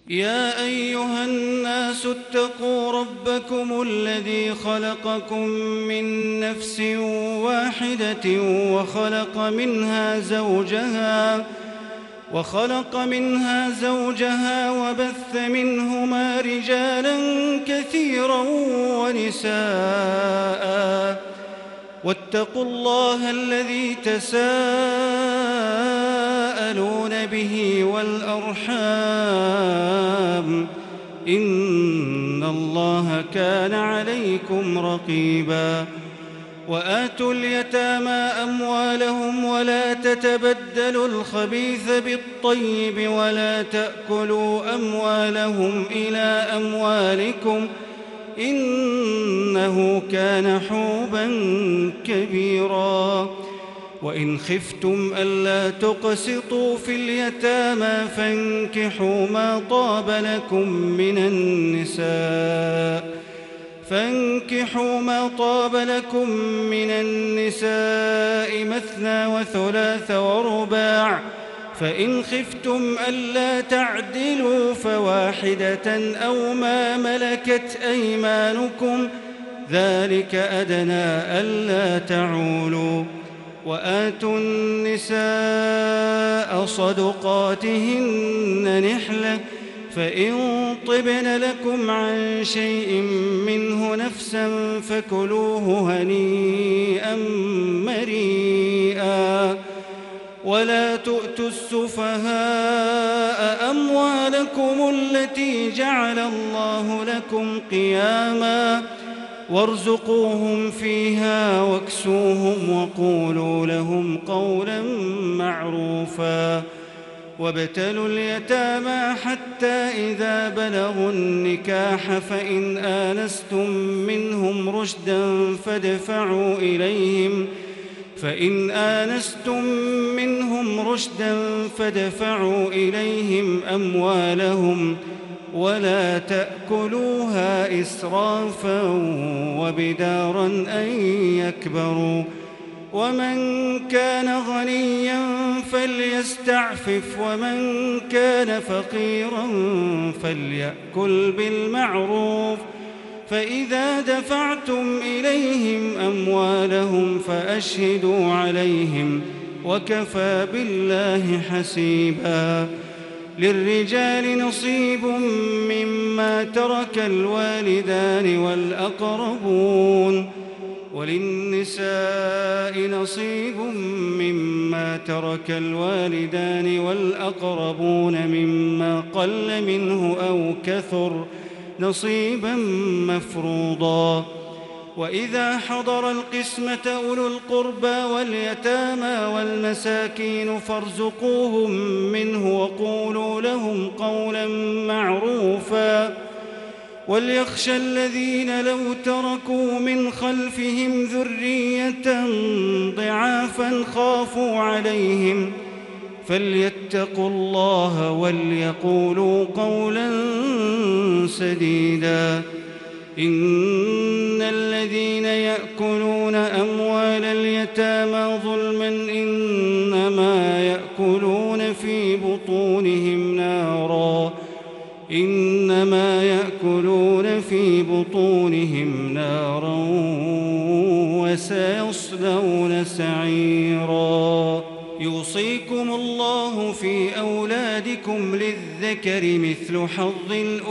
يا أيها الناس اتقوا ربكم الذي خلقكم من نفس واحدة وخلق منها زوجها وبث منهما رجالا كثيرا ونساء واتقوا الله الذي تساءلون به والأرحام إن الله كان عليكم رقيبا وآتوا اليتامى أموالهم ولا تتبدلوا الخبيث بالطيب ولا تأكلوا أموالهم إلى أموالكم إنه كان حوبا كبيرا وإن خفتم ألا تقسطوا في اليتامى فانكحوا ما طاب لكم من النساء مثنى وثلاث ورباع فإن خفتم ألا تعدلوا فواحدة أو ما ملكت أيمانكم ذلك أدنى ألا تعولوا وآتوا النساء صدقاتهن نحلة فإن طبن لكم عن شيء منه نفسا فكلوه هنيئا مريئا ولا تؤتوا السفهاء أموالكم التي جعل الله لكم قياما وارزقوهم فيها واكسوهم وقولوا لهم قولا معروفا وابتلوا اليتامى حتى إذا بلغوا النكاح فإن آنستم منهم رشدا فادفعوا إليهم أموالهم ولا تأكلوها إسرافا وبدارا أن يكبروا ومن كان غنيا فليستعفف ومن كان فقيرا فليأكل بالمعروف فإذا دفعتم إليهم أموالهم فأشهدوا عليهم وكفى بالله حسيبا للرجال نصيب مما ترك الوالدان والأقربون وللنساء نصيب مما ترك الوالدان والأقربون مما قل منه أو كثر نصيبا مفروضا وإذا حضر القسمة أولو القربى واليتامى والمساكين فارزقوهم منه وقولوا لهم قولا معروفا وليخشى الذين لو تركوا من خلفهم ذرية ضعافا خافوا عليهم فليتقوا الله وليقولوا قولا سديدا إن الذين يأكلون أموال اليتامى ظلما إنما يأكلون في بطونهم نارا وسيصلون سعيرا يوصيكم الله في أولادكم للذكر مثل حظ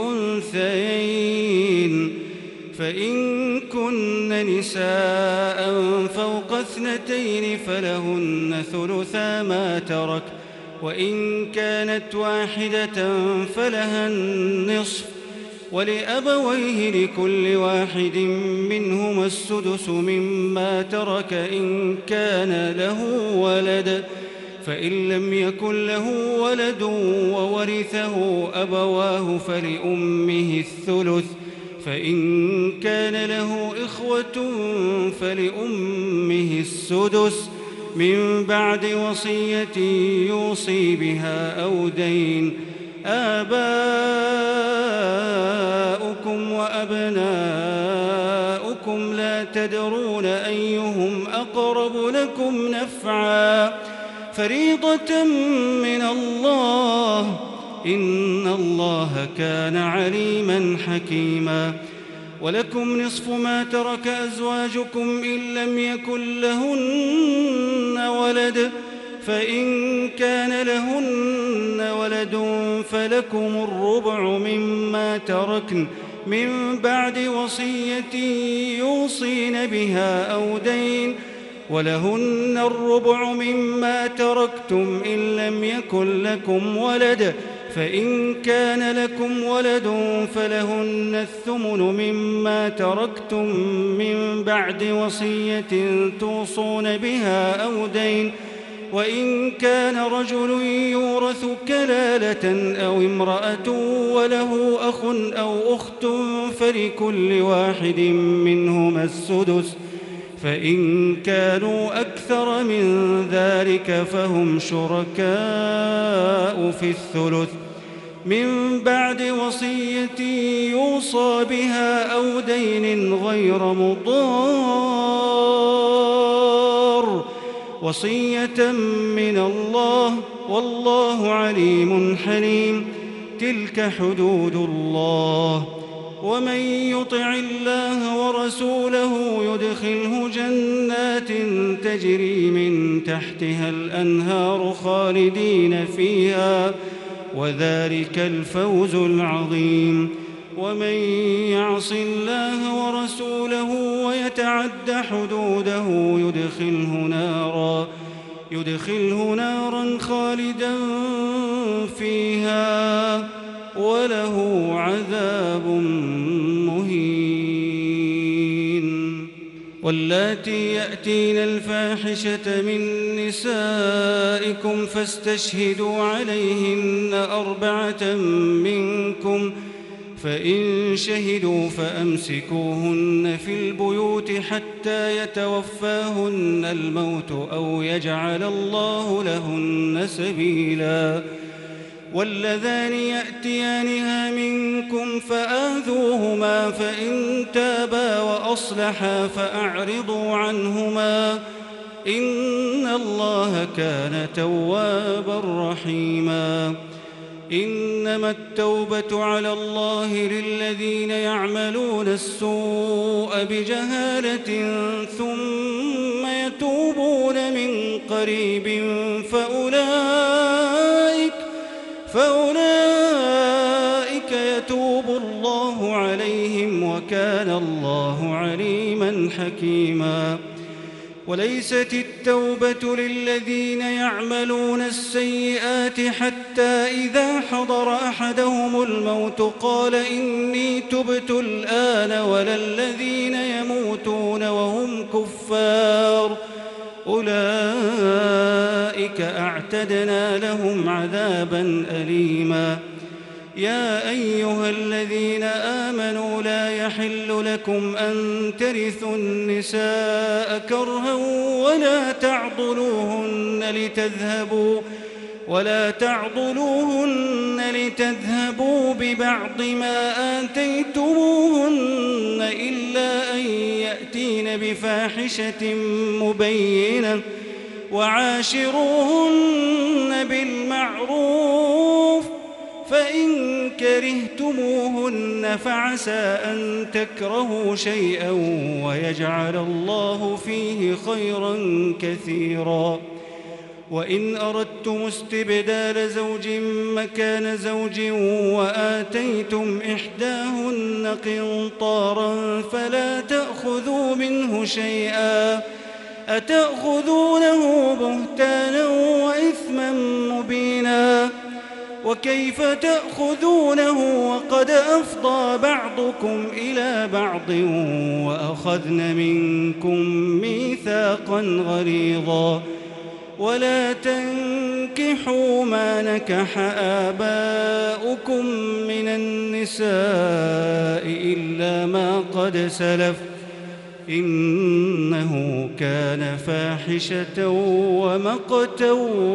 الأنثيين فإن كن نساء فوق 2 فلهن ثلثا ما ترك وإن كانت واحدة فلها النصف ولأبويه لكل واحد منهما السدس مما ترك إن كان له ولد فإن لم يكن له ولد وورثه أبواه فلأمه الثلث فإن كان له إخوة فلأمه السدس من بعد وصية يوصي بها أو دين آباؤكم وأبناؤكم لا تدرون أيهم أقرب لكم نفعا فريضة من الله إن الله كان عليما حكيما. ولكم نصف ما ترك أزواجكم إن لم يكن لهن ولد، فإن كان لهن ولد فلكم الربع مما تركن من بعد وصية يوصين بها أو دين، ولهن الربع مما تركتم إن لم يكن لكم ولد، فإن كان لكم ولد فلهن الثمن مما تركتم من بعد وصية توصون بها أو دين، وإن كان رجل يورث كلالة أو امرأة وله أخ أو أخت فلكل واحد منهما السدس، فإن كانوا أكثر من ذلك فهم شركاء في الثلث من بعد وصية يوصى بها أو دين غير مضار، وصية من الله والله عليم حليم. تلك حدود الله، ومن يطع الله ورسوله يدخله جنات تجري من تحتها الأنهار خالدين فيها، وذلك الفوز العظيم. ومن يعص الله ورسوله ويتعد حدوده يدخله نارا خالدا فيها وله عذاب مهين. واللاتي يأتين الفاحشة من نسائكم فاستشهدوا عليهن 4 منكم، فإن شهدوا فأمسكوهن في البيوت حتى يتوفاهن الموت أو يجعل الله لهن سبيلا. واللذان يأتيانها منكم فآذوهما، فإن تابا وأصلحا فأعرضوا عنهما، إن الله كان توابا رحيما. إنما التوبة على الله للذين يعملون السوء بجهالة ثم يتوبون من قريب فأولئك يتوب الله عليهم وكان الله عليما حكيما. وليست التوبة للذين يعملون السيئات حتى إذا حضر أحدهم الموت قال إني تبت الآن، ولا الذين يموتون وهم كفار أولئك أعتدنا لهم عذابا أليما. يا أيها الذين آمنوا لا يحل لكم أن ترثوا النساء كرها ولا تعضلوهن لتذهبوا ببعض ما آتيتموهن إلا أن يأتين بفاحشة مبينة، وعاشروهن بالمعروف، فإن كرهتموهن فعسى أن تكرهوا شيئا ويجعل الله فيه خيرا كثيرا. وإن أردتم استبدال زوج مكان زوج وآتيتم إحداهن قنطارا فلا تأخذوا منه شيئا، أتأخذونه بهتانا وإثما مبينا. وكيف تأخذونه وقد أفضى بعضكم إلى بعض وأخذن منكم ميثاقا غليظا. ولا تنكحوا ما نكح آباؤكم من النساء إلا ما قد سلف، إنه كان فاحشة ومقتا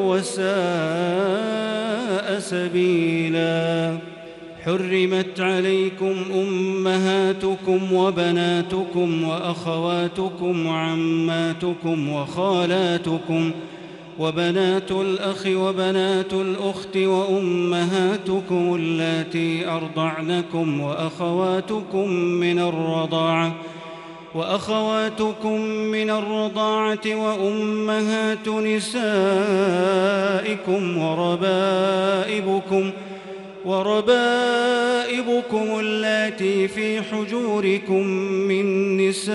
وساء سبيلا. حرمت عليكم أمهاتكم وبناتكم وأخواتكم وعماتكم وبنات الأخ وبنات الأخت وأمهاتكم اللاتي أرضعنكم وأخواتكم من الرضاعة وأمهات نسائكم وربائبكم اللاتي في حجوركم من نسائكم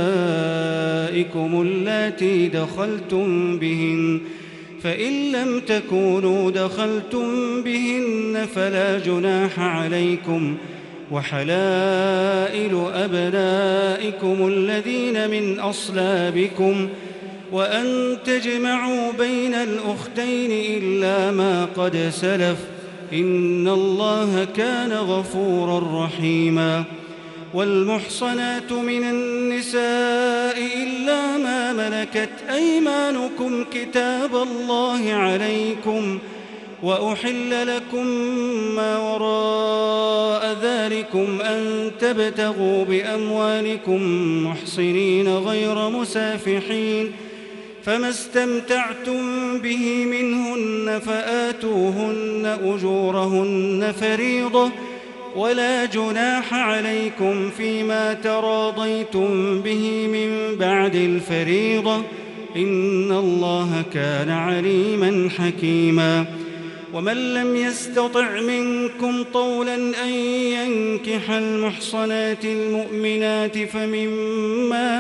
اللاتي دخلتم بهن، فإن لم تكونوا دخلتم بهن فلا جناح عليكم، وحلائل أبنائكم الذين من أصلابكم، وأن تجمعوا بين الأختين إلا ما قد سلف، إن الله كان غفورا رحيما. والمحصنات من النساء إلا ما ملكت أيمانكم كتاب الله عليكم، وأحل لكم ما وراء ذلكم أن تبتغوا بأموالكم محصنين غير مسافحين، فما استمتعتم به منهن فآتوهن أجورهن فريضة، ولا جناح عليكم فيما تراضيتم به من بعد الفريضة، إن الله كان عليما حكيما. ومن لم يستطع منكم طولا أن ينكح المحصنات المؤمنات فمما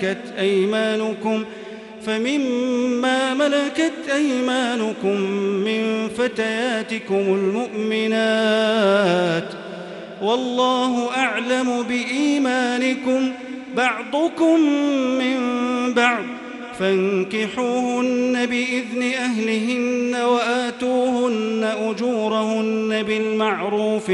ملكت أيمانكم من فتياتكم المؤمنات، والله أعلم بإيمانكم بعضكم من بعض، فانكحوهن بإذن أهلهن وآتوهن أجورهن بالمعروف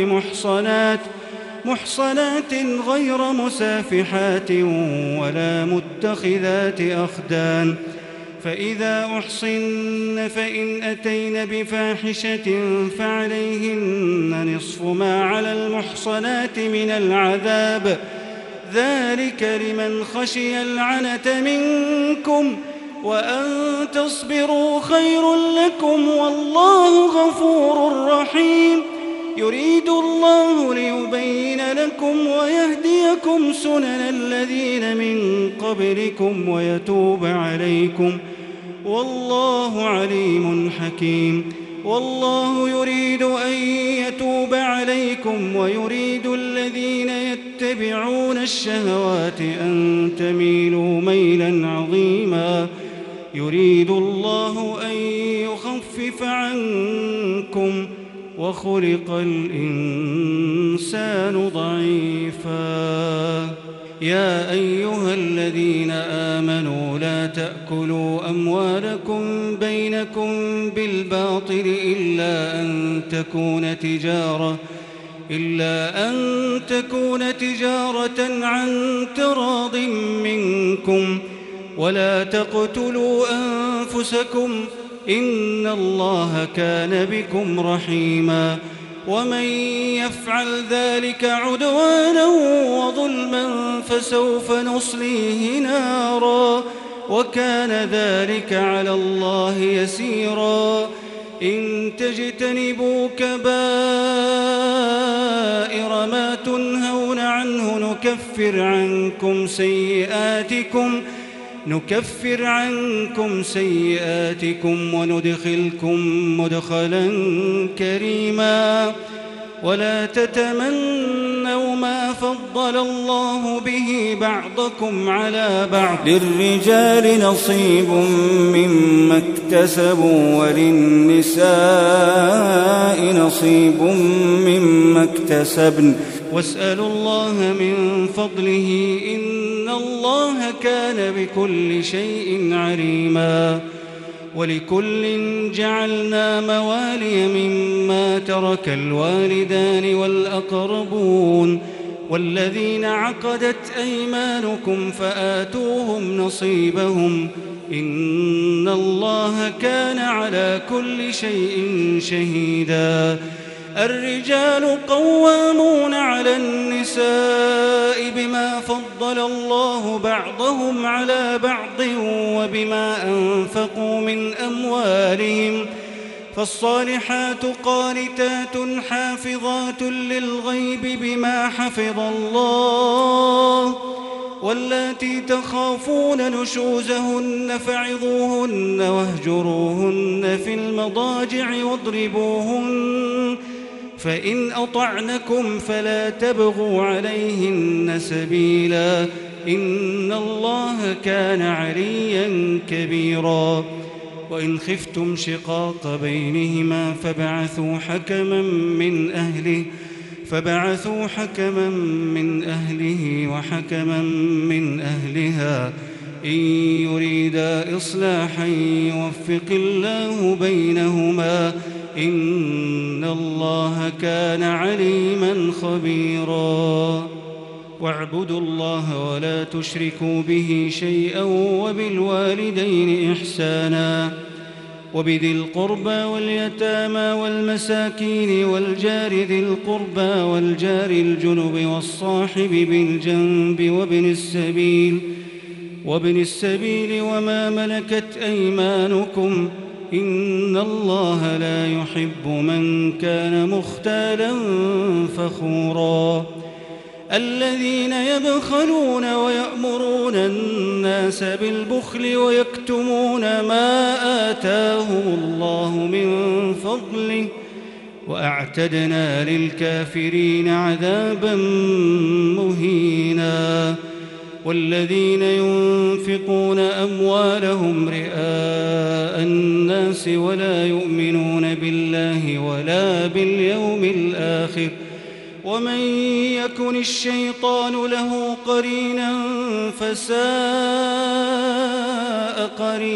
محصنات غير مسافحات ولا متخذات أخدان، فإذا أحصن فإن أتين بفاحشة فعليهن نصف ما على المحصنات من العذاب، ذلك لمن خشي العنة منكم، وأن تصبروا خير لكم، والله غفور رحيم. يريد الله ليبين لكم ويهديكم سنن الذين من قبلكم ويتوب عليكم، والله عليم حكيم. والله يريد أن يتوب عليكم ويريد الذين يتبعون الشهوات أن تميلوا ميلا عظيما. يريد الله أن يخفف عنكم وخلق الإنسان ضعيفا. يا أيها الذين آمنوا لا تأكلوا أموالكم بينكم بالباطل إلا أن تكون تجارة عن تراض منكم، ولا تقتلوا أنفسكم إن الله كان بكم رحيما. ومن يفعل ذلك عدوانا وظلما فسوف نصليه نارا، وكان ذلك على الله يسيرا. إن تجتنبوا كبائر ما تنهون عنه نكفر عنكم سيئاتكم وندخلكم مدخلا كريما. ولا تتمنوا ما فضل الله به بعضكم على بعض، للرجال نصيب مما اكتسبوا وللنساء نصيب مما اكتسبن، واسألوا الله من فضله إن الله كان بكل شيء عليما. ولكل جعلنا موالي مما ترك الوالدان والأقربون والذين عقدت أيمانكم فآتوهم نصيبهم إن الله كان على كل شيء شهيدا. الرجال قوامون على النساء بما فضل فضل الله بعضهم على بعض وبما أنفقوا من أموالهم فالصالحات قانتات حافظات للغيب بما حفظ الله واللاتي تخافون نشوزهن فعظوهن واهجروهن في المضاجع واضربوهن فإن أطعنكم فلا تبغوا عليهن سبيلا إن الله كان عليا كبيرا وإن خفتم شقاق بينهما فابعثوا حكما من أهله وحكما من أهلها إن يريدا إصلاحا يوفق الله بينهما إن الله كان عليما خبيرا واعبدوا الله ولا تشركوا به شيئا وبالوالدين إحسانا وبذي القربى واليتامى والمساكين والجار ذي القربى والجار الجنب والصاحب بالجنب وابن السبيل وما ملكت أيمانكم إن الله لا يحب من كان مختالا فخورا الذين يبخلون ويأمرون الناس بالبخل ويكتمون ما آتاهم الله من فضله وأعتدنا للكافرين عذابا مهينا والذين ينفقون أموالهم رئاء الناس ولا يؤمنون بالله ولا باليوم الآخر ومن يكن الشيطان له قرينا فساء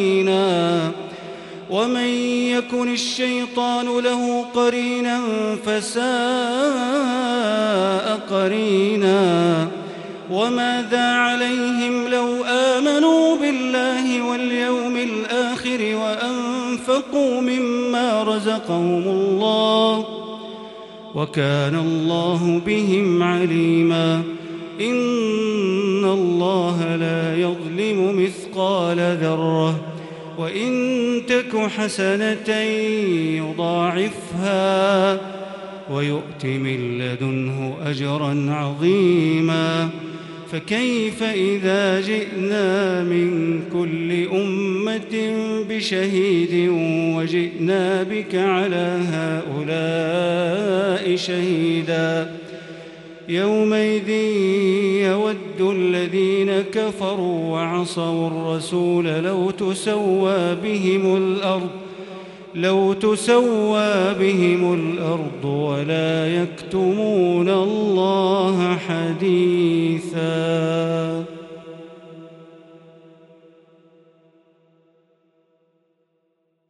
قرينا وماذا عليهم لو آمنوا بالله واليوم الآخر وأنفقوا مما رزقهم الله وكان الله بهم عليما إن الله لا يظلم مثقال ذرة وإن تك حسنة يضاعفها ويؤت من لدنه أجرا عظيما فكيف إذا جئنا من كل أمة بشهيد وجئنا بك على هؤلاء شهيدا يومئذ يود الذين كفروا وعصوا الرسول لو تسوى بهم الأرض ولا يكتمون الله حديثا.